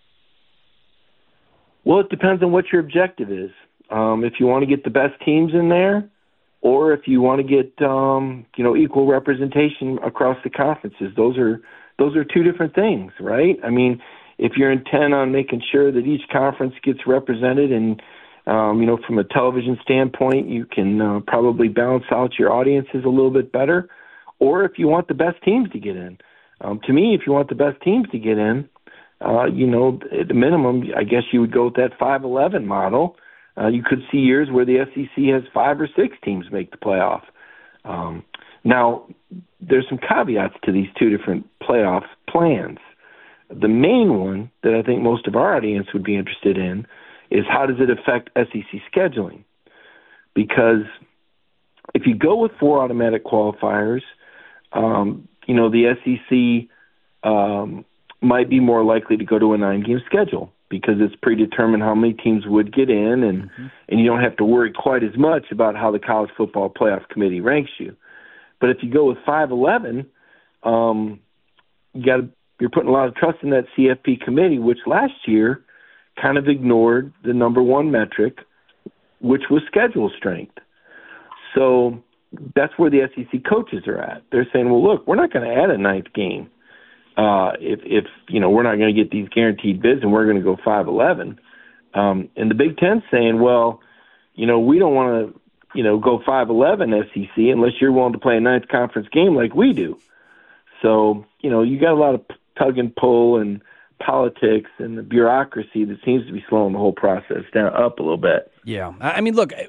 Well, it depends on what your objective is. Um, if you want to get the best teams in there, or if you want to get um, you know equal representation across the conferences, those are those are two different things, right? I mean, if you're intent on making sure that each conference gets represented, and um, you know from a television standpoint, you can uh, probably balance out your audiences a little bit better, or if you want the best teams to get in. Um, to me, if you want the best teams to get in, uh, you know, at the minimum, I guess you would go with that five eleven model. Uh, you could see years where the S E C has five or six teams make the playoff. Um, now, there's some caveats to these two different playoff plans. The main one that I think most of our audience would be interested in is how does it affect S E C scheduling? Because if you go with four automatic qualifiers, um, you know, the S E C um, might be more likely to go to a nine-game schedule, because it's predetermined how many teams would get in, and, mm-hmm. and you don't have to worry quite as much about how the College Football Playoff Committee ranks you. But if you go with five eleven, um, you got you're putting a lot of trust in that C F P committee, which last year kind of ignored the number one metric, which was schedule strength. So that's where the S E C coaches are at. They're saying, well, look, we're not going to add a ninth game. Uh, if, if, you know, we're not going to get these guaranteed bids and we're going to go five eleven. Um, and the Big Ten saying, well, you know, we don't want to, you know, go five eleven S E C unless you're willing to play a ninth conference game like we do. So, you know, you got a lot of tug and pull and politics and the bureaucracy that seems to be slowing the whole process down up a little bit. Yeah. I mean, look,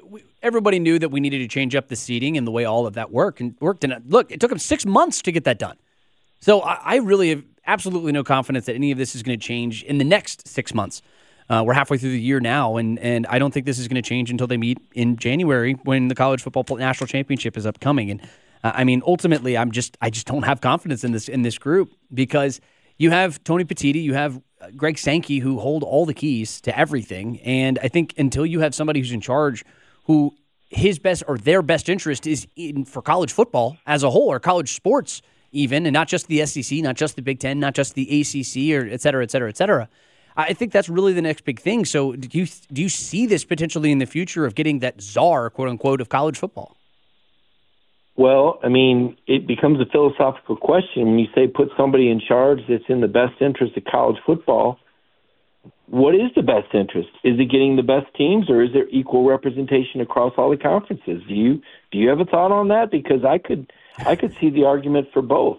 everybody knew that we needed to change up the seating and the way all of that worked. And worked. And look, it took them six months to get that done. So I, I really have absolutely no confidence that any of this is going to change in the next six months. Uh, we're halfway through the year now, and, and I don't think this is going to change until they meet in January when the college football national championship is upcoming. And uh, I mean, ultimately, I'm just I just don't have confidence in this in this group because you have Tony Petitti, you have Greg Sankey, who hold all the keys to everything. And I think until you have somebody who's in charge, who his best or their best interest is in for college football as a whole, or college sports even, and not just the S E C, not just the Big Ten, not just the A C C, or et cetera, et cetera, et cetera. I think that's really the next big thing. So do you do you see this potentially in the future of getting that czar, quote unquote, of college football? Well, I mean, it becomes a philosophical question when you say put somebody in charge that's in the best interest of college football. What is the best interest? Is it getting the best teams, or is there equal representation across all the conferences? Do you do you have a thought on that? Because I could I could see the argument for both.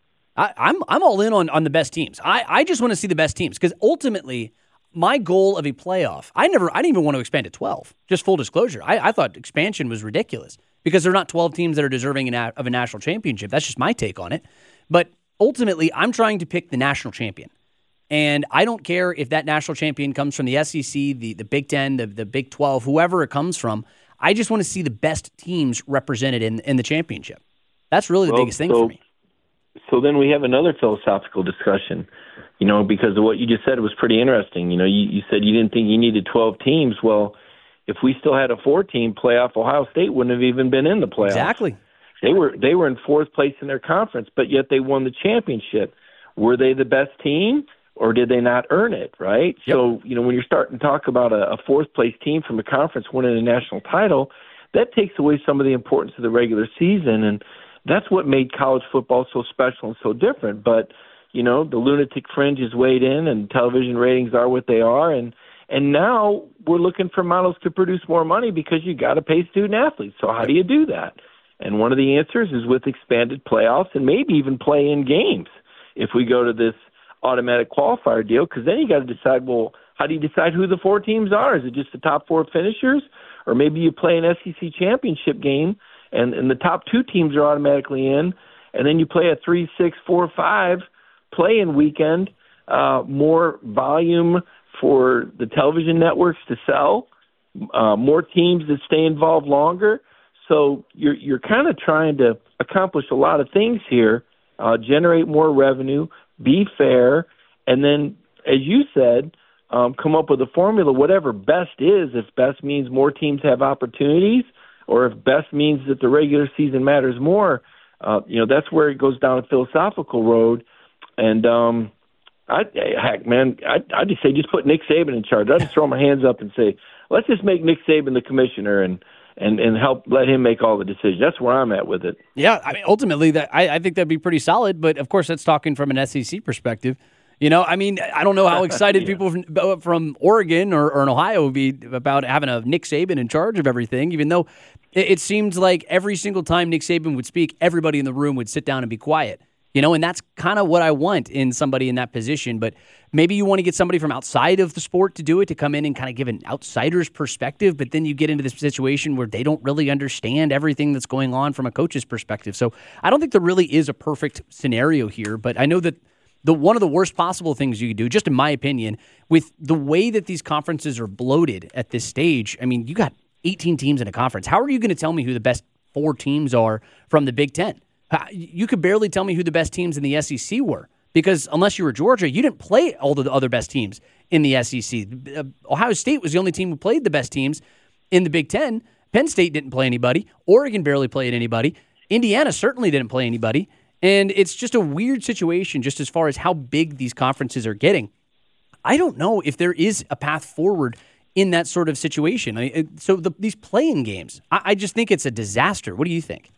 I, I'm I'm all in on, on the best teams. I, I just want to see the best teams because ultimately my goal of a playoff, I never I didn't even want to expand to twelve. Just full disclosure, I, I thought expansion was ridiculous because there are not twelve teams that are deserving of a national championship. That's just my take on it. But ultimately, I'm trying to pick the national champion. And I don't care if that national champion comes from the S E C, the, the Big Ten, the, the Big twelve, whoever it comes from. I just want to see the best teams represented in, in the championship. That's really the well, biggest thing so- for me. So then we have another philosophical discussion, you know, because of what you just said was pretty interesting. You know, you, you said you didn't think you needed twelve teams. Well, if we still had a four-team playoff, Ohio State wouldn't have even been in the playoffs. Exactly. They were they were in fourth place in their conference, but yet they won the championship. Were they the best team, or did they not earn it, right? Yep. So, you know, when you're starting to talk about a, a fourth-place team from a conference winning a national title, that takes away some of the importance of the regular season, and that's what made college football so special and so different. But, you know, the lunatic fringe has weighed in and television ratings are what they are. And, and now we're looking for models to produce more money because you got to pay student athletes. So how do you do that? And one of the answers is with expanded playoffs and maybe even play-in games if we go to this automatic qualifier deal, because then you got to decide, well, how do you decide who the four teams are? Is it just the top four finishers? Or maybe you play an S E C championship game And, and the top two teams are automatically in, and then you play a three, six, four, five play-in weekend, uh, more volume for the television networks to sell, uh, more teams that stay involved longer. So you're you're kind of trying to accomplish a lot of things here, uh, generate more revenue, be fair, and then, as you said, um, come up with a formula, whatever best is. If best means more teams have opportunities, or if best means that the regular season matters more, uh, you know, that's where it goes down a philosophical road. And, um, I, heck, man, I, I'd just say just put Nick Saban in charge. I'd just throw my hands up and say, let's just make Nick Saban the commissioner and, and, and help let him make all the decisions. That's where I'm at with it. Yeah, I mean, ultimately, that I, I think that'd be pretty solid. But, of course, that's talking from an S E C perspective. You know, I mean, I don't know how excited yeah. people from, from Oregon or, or in Ohio would be about having a Nick Saban in charge of everything, even though it, it seems like every single time Nick Saban would speak, everybody in the room would sit down and be quiet. You know, and that's kind of what I want in somebody in that position. But maybe you want to get somebody from outside of the sport to do it, to come in and kind of give an outsider's perspective, but then you get into this situation where they don't really understand everything that's going on from a coach's perspective. So I don't think there really is a perfect scenario here, but I know that The one of the worst possible things you could do, just in my opinion, with the way that these conferences are bloated at this stage, I mean, you got eighteen teams in a conference. How are you going to tell me who the best four teams are from the Big Ten? You could barely tell me who the best teams in the S E C were, because unless you were Georgia, you didn't play all the other best teams in the S E C. Ohio State was the only team who played the best teams in the Big Ten. Penn State didn't play anybody. Oregon barely played anybody. Indiana certainly didn't play anybody. And it's just a weird situation just as far as how big these conferences are getting. I don't know if there is a path forward in that sort of situation. I mean, so the, these playing games, I, I just think it's a disaster. What do you think?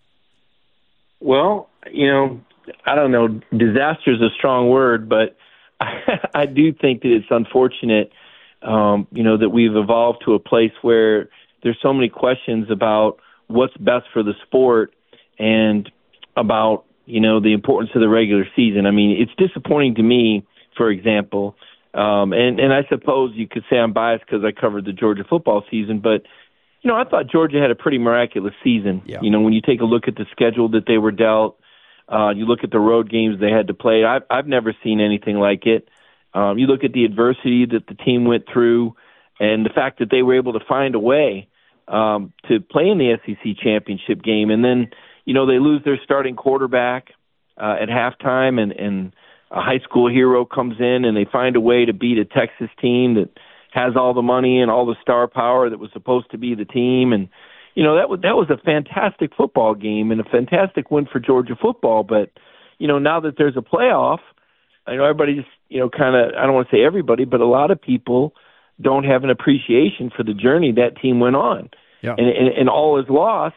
Well, you know, I don't know. Disaster is a strong word, but I, I do think that it's unfortunate, um, you know, that we've evolved to a place where there's so many questions about what's best for the sport and about, you know, the importance of the regular season. I mean, it's disappointing to me, for example, um, and, and I suppose you could say I'm biased because I covered the Georgia football season, but you know, I thought Georgia had a pretty miraculous season. Yeah. You know, when you take a look at the schedule that they were dealt, uh, you look at the road games they had to play. I've, I've never seen anything like it. Um, you look at the adversity that the team went through and the fact that they were able to find a way um, to play in the S E C championship game. And then, you know, they lose their starting quarterback uh, at halftime, and, and a high school hero comes in, and they find a way to beat a Texas team that has all the money and all the star power that was supposed to be the team. And, you know, that was, that was a fantastic football game and a fantastic win for Georgia football. But, you know, now that there's a playoff, I know everybody just, you know, kind of, I don't want to say everybody, but a lot of people don't have an appreciation for the journey that team went on. Yeah. And, and, and all is lost,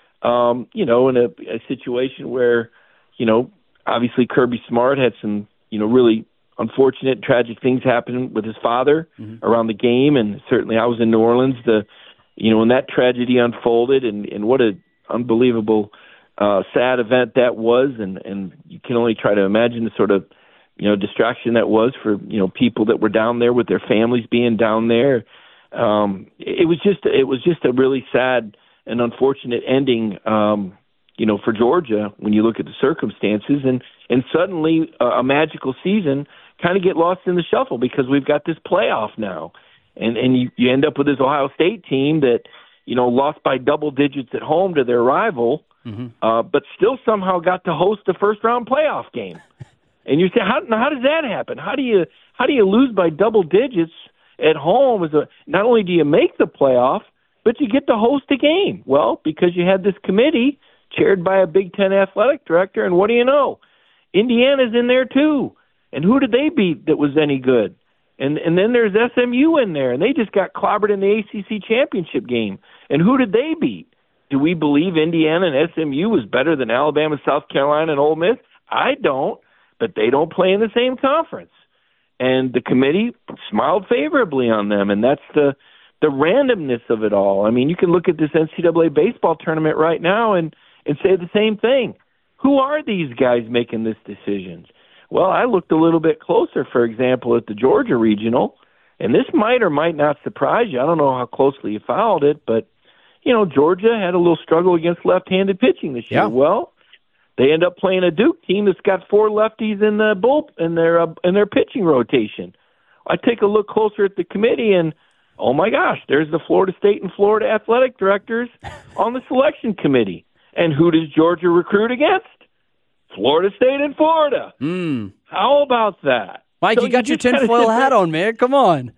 um, you know, in a, a situation where, you know, obviously Kirby Smart had some, you know, really unfortunate, tragic things happen with his father mm-hmm. around the game, and certainly I was in New Orleans. The, you know, when that tragedy unfolded, and, and what an unbelievable, uh, sad event that was, and, and you can only try to imagine the sort of, you know, distraction that was for, you know, people that were down there with their families being down there. Um, it was just, it was just a really sad and unfortunate ending, um, you know, for Georgia when you look at the circumstances, and, and suddenly uh, a magical season kind of get lost in the shuffle because we've got this playoff now. And and you, you end up with this Ohio State team that, you know, lost by double digits at home to their rival, mm-hmm. uh, but still somehow got to host a first-round playoff game. And you say, how, how does that happen? How do you how do you lose by double digits at home? As a, not only do you make the playoff, but you get to host a game. Well, because you had this committee chaired by a Big Ten athletic director, and what do you know? Indiana's in there too. And who did they beat that was any good? And and then there's S M U in there, and they just got clobbered in the A C C championship game. And who did they beat? Do we believe Indiana and S M U was better than Alabama, South Carolina, and Ole Miss? I don't, but they don't play in the same conference. And the committee smiled favorably on them, and that's the the randomness of it all. I mean, you can look at this N C double A baseball tournament right now and, and say the same thing. Who are these guys making this decisions? Well, I looked a little bit closer, for example, at the Georgia Regional, and this might or might not surprise you. I don't know how closely you followed it, but, you know, Georgia had a little struggle against left-handed pitching this year. Yeah. Well, they end up playing a Duke team that's got four lefties in the bull in their uh, in their pitching rotation. I take a look closer at the committee, and oh my gosh, there's the Florida State and Florida athletic directors on the selection committee. And who does Georgia recruit against? Florida State and Florida. Mm. How about that? Mike, So you got you your just gotta tinfoil sit hat there- on, man. Come on.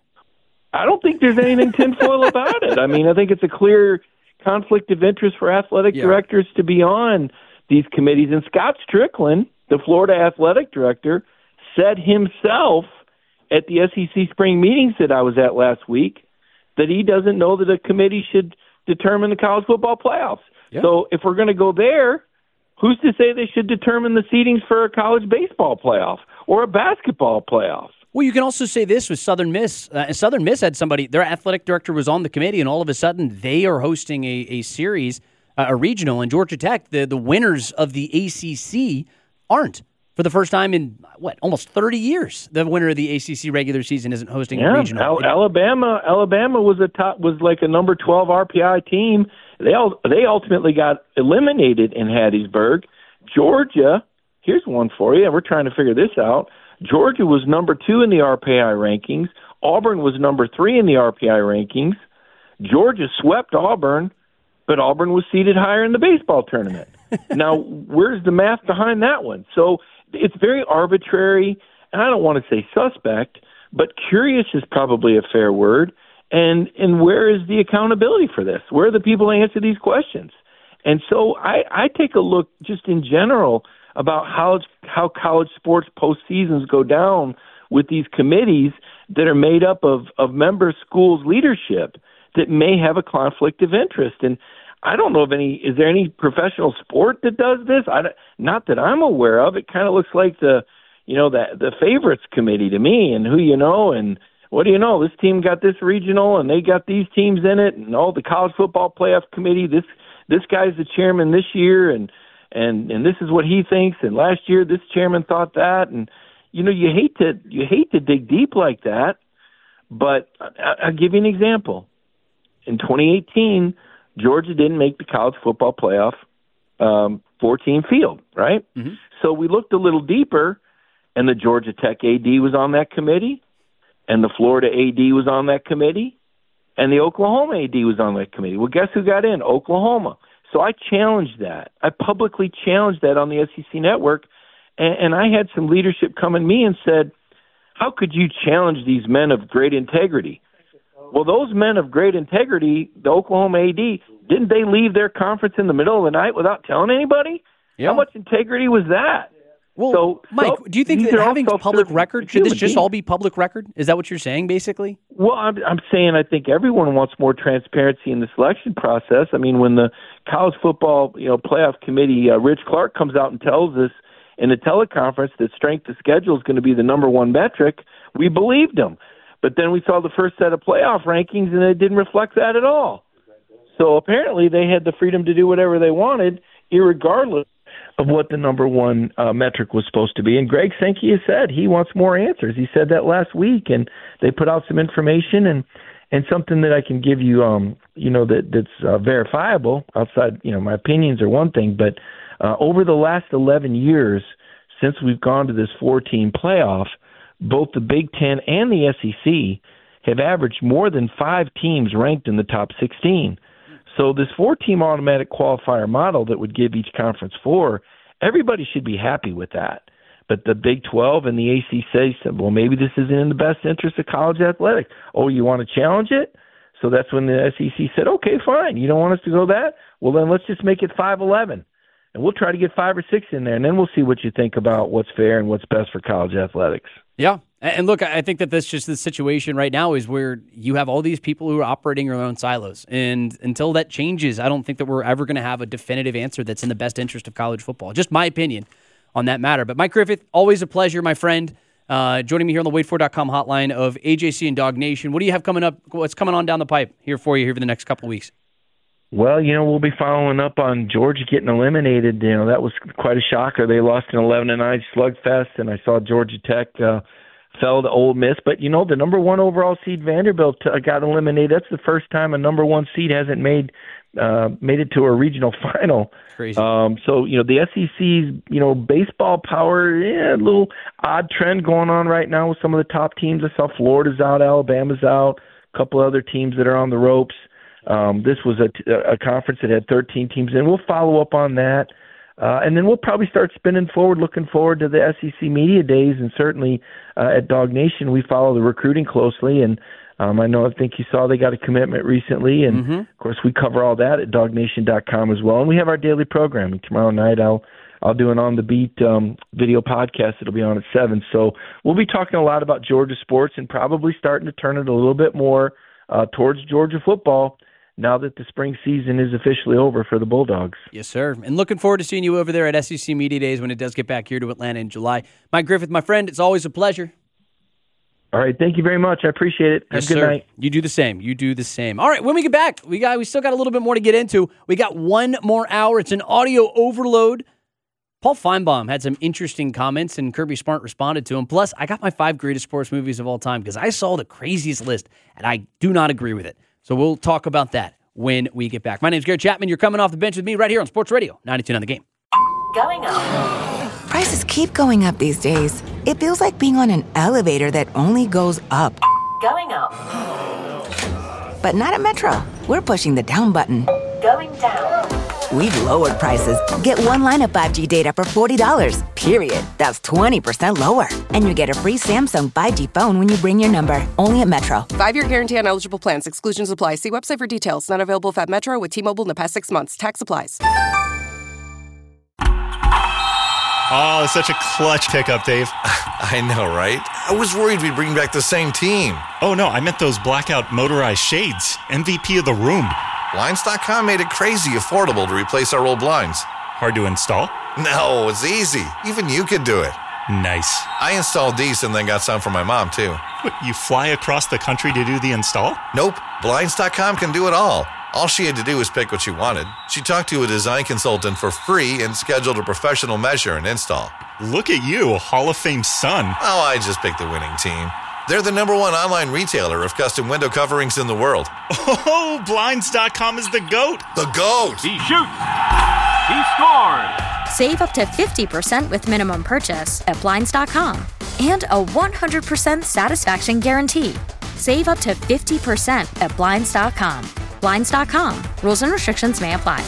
I don't think there's anything tinfoil about it. I mean, I think it's a clear conflict of interest for athletic Yeah. directors to be on these committees. And Scott Strickland, the Florida athletic director, said himself at the S E C spring meetings that I was at last week that he doesn't know that a committee should determine the college football playoffs. Yeah. So if we're going to go there, who's to say they should determine the seedings for a college baseball playoff or a basketball playoff? Well, you can also say this with Southern Miss. Uh, Southern Miss had somebody, their athletic director was on the committee, and all of a sudden they are hosting a, a series, uh, a regional, and Georgia Tech, the, the winners of the A C C, aren't. For the first time in, what, almost thirty years, the winner of the A C C regular season isn't hosting Yeah, a regional. Al- Alabama, Alabama was a top, was like a number twelve R P I team. They all, they ultimately got eliminated in Hattiesburg. Georgia, here's one for you. We're trying to figure this out. Georgia was number two in the R P I rankings. Auburn was number three in the R P I rankings. Georgia swept Auburn, but Auburn was seated higher in the baseball tournament. Now, where's the math behind that one? So it's very arbitrary, and I don't want to say suspect, but curious is probably a fair word. And and where is the accountability for this? Where are the people to answer these questions? And so I, I take a look just in general about how how college sports postseasons go down with these committees that are made up of, of member schools leadership that may have a conflict of interest. And I don't know of any, is there any professional sport that does this? I don't, not that I'm aware of. It kind of looks like the, you know, the, the favorites committee to me, and who you know, and what do you know? This team got this regional, and they got these teams in it, and all the college football playoff committee. This this guy's the chairman this year, and and and this is what he thinks. And last year, this chairman thought that, and you know, you hate to you hate to dig deep like that. But I, I'll give you an example. in twenty eighteen, Georgia didn't make the college football playoff um, four-team field, right? Mm-hmm. So we looked a little deeper, and the Georgia Tech A D was on that committee, and the Florida A D was on that committee, and the Oklahoma A D was on that committee. Well, guess who got in? Oklahoma. So I challenged that. I publicly challenged that on the S E C Network, and, and I had some leadership come at me and said, how could you challenge these men of great integrity? Well, those men of great integrity, the Oklahoma A D, didn't they leave their conference in the middle of the night without telling anybody? Yeah. How much integrity was that? Well, so, Mike, so do you think these that are all having public self-serving record, should this human just beings. all be public record? Is that what you're saying, basically? Well, I'm, I'm saying I think everyone wants more transparency in the selection process. I mean, when the college football, you know, playoff committee, uh, Rich Clark comes out and tells us in a teleconference that strength of schedule is going to be the number one metric, we believed him. But then we saw the first set of playoff rankings, and it didn't reflect that at all. So apparently they had the freedom to do whatever they wanted, irregardless of what the number one uh, metric was supposed to be. And Greg Sankey has said he wants more answers. He said that last week, and they put out some information and, and something that I can give you, um, you know, that that's uh, verifiable outside, you know, my opinions are one thing, but uh, over the last eleven years since we've gone to this four-team playoff, both the Big Ten and the S E C have averaged more than five teams ranked in the top sixteen. So this four-team automatic qualifier model that would give each conference four, everybody should be happy with that. But the Big twelve and the A C C said, well, maybe this isn't in the best interest of college athletics. Oh, you want to challenge it? So that's when the S E C said, okay, fine. You don't want us to go that? Well, then let's just make it five eleven. And we'll try to get five or six in there, and then we'll see what you think about what's fair and what's best for college athletics. Yeah. And look, I think that that's just the situation right now is where you have all these people who are operating their own silos. And until that changes, I don't think that we're ever going to have a definitive answer that's in the best interest of college football. Just my opinion on that matter. But Mike Griffith, always a pleasure, my friend. Uh, joining me here on the wait for dot com hotline of A J C and Dog Nation. What do you have coming up? What's coming on down the pipe here for you here for the next couple of weeks? Well, you know, we'll be following up on Georgia getting eliminated. You know, that was quite a shocker. They lost an eleven to nine slugfest, and I saw Georgia Tech uh, fell to Ole Miss. But, you know, the number one overall seed Vanderbilt uh, got eliminated. That's the first time a number one seed hasn't made uh, made it to a regional final. Crazy. Um, so, you know, the S E C's, you know, baseball power, yeah, a little odd trend going on right now with some of the top teams. I saw Florida's out, Alabama's out, a couple other teams that are on the ropes. Um, this was a, a conference that had thirteen teams in. We'll follow up on that. Uh, and then we'll probably start spinning forward, looking forward to the S E C Media Days. And certainly uh, at Dog Nation, we follow the recruiting closely. And um, I know, I think you saw they got a commitment recently. And, mm-hmm. of course, we cover all that at dog nation dot com as well. And we have our daily programming. Tomorrow night, I'll I'll do an On the Beat um, video podcast. It'll be on at seven. So we'll be talking a lot about Georgia sports and probably starting to turn it a little bit more uh, towards Georgia football now that the spring season is officially over for the Bulldogs. Yes, sir. And looking forward to seeing you over there at S E C Media Days when it does get back here to Atlanta in July. Mike Griffith, my friend, it's always a pleasure. All right, thank you very much. I appreciate it. Have Yes, a good sir. night. You do the same. You do the same. All right, when we get back, we got we still got a little bit more to get into. We got one more hour. It's an audio overload. Paul Feinbaum had some interesting comments, and Kirby Smart responded to him. Plus, I got my five greatest sports movies of all time because I saw the craziest list, and I do not agree with it. So we'll talk about that when we get back. My name's Garrett Chapman. You're coming off the bench with me right here on Sports Radio ninety-two on The Game. Going up. Prices keep going up these days. It feels like being on an elevator that only goes up. Going up. But not at Metro. We're pushing the down button. Going down. We've lowered prices. Get one line of five G data for forty dollars, period. That's twenty percent lower. And you get a free Samsung five G phone when you bring your number. Only at Metro. Five-year guarantee on eligible plans. Exclusions apply. See website for details. Not available at Metro with T-Mobile in the past six months. Tax applies. Oh, such a clutch pickup, Dave. I know, right? I was worried we'd bring back the same team. Oh, no, I meant those blackout motorized shades. M V P of the room. Blinds dot com made it crazy affordable to replace our old blinds. Hard to install? No, it's easy. Even you could do it. Nice. I installed these and then got some for my mom, too. What, you fly across the country to do the install? Nope. Blinds dot com can do it all. All she had to do was pick what she wanted. She talked to a design consultant for free and scheduled a professional measure and install. Look at you, a Hall of Fame son. Oh, I just picked the winning team. They're the number one online retailer of custom window coverings in the world. Oh, Blinds dot com is the GOAT. The GOAT. He shoots. He scores. Save up to fifty percent with minimum purchase at Blinds dot com. And a one hundred percent satisfaction guarantee. Save up to fifty percent at Blinds dot com. Blinds dot com. Rules and restrictions may apply.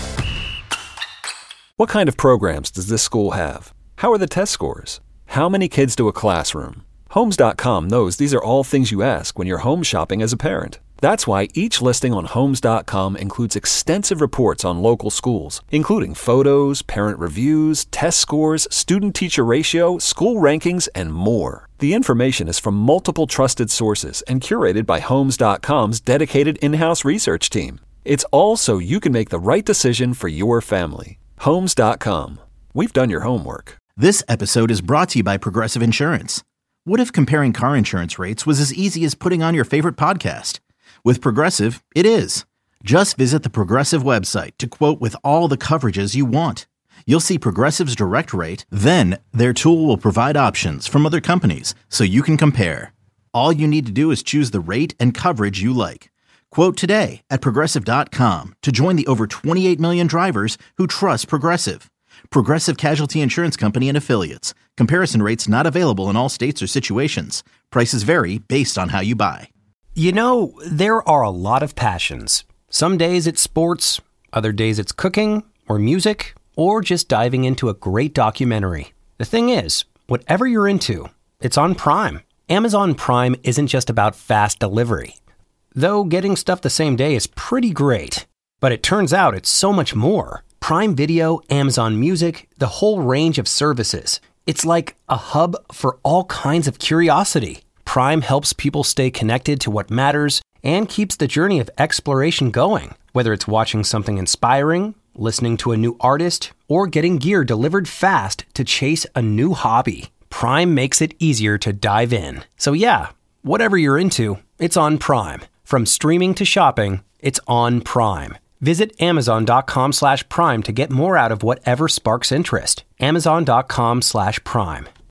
What kind of programs does this school have? How are the test scores? How many kids do a classroom? Homes dot com knows these are all things you ask when you're home shopping as a parent. That's why each listing on Homes dot com includes extensive reports on local schools, including photos, parent reviews, test scores, student-teacher ratio, school rankings, and more. The information is from multiple trusted sources and curated by Homes dot com's dedicated in-house research team. It's all so you can make the right decision for your family. Homes dot com. We've done your homework. This episode is brought to you by Progressive Insurance. What if comparing car insurance rates was as easy as putting on your favorite podcast? With Progressive, it is. Just visit the Progressive website to quote with all the coverages you want. You'll see Progressive's direct rate, then their tool will provide options from other companies so you can compare. All you need to do is choose the rate and coverage you like. Quote today at Progressive dot com to join the over twenty-eight million drivers who trust Progressive. Progressive Casualty Insurance Company and Affiliates. Comparison rates not available in all states or situations. Prices vary based on how you buy. You know, there are a lot of passions. Some days it's sports, other days it's cooking or music, or just diving into a great documentary. The thing is, whatever you're into, it's on Prime. Amazon Prime isn't just about fast delivery. Though getting stuff the same day is pretty great. But it turns out it's so much more. Prime Video, Amazon Music, the whole range of services. It's like a hub for all kinds of curiosity. Prime helps people stay connected to what matters and keeps the journey of exploration going. Whether it's watching something inspiring, listening to a new artist, or getting gear delivered fast to chase a new hobby, Prime makes it easier to dive in. So yeah, whatever you're into, it's on Prime. From streaming to shopping, it's on Prime. Visit Amazon dot com slash Prime to get more out of whatever sparks interest. Amazon dot com slash Prime.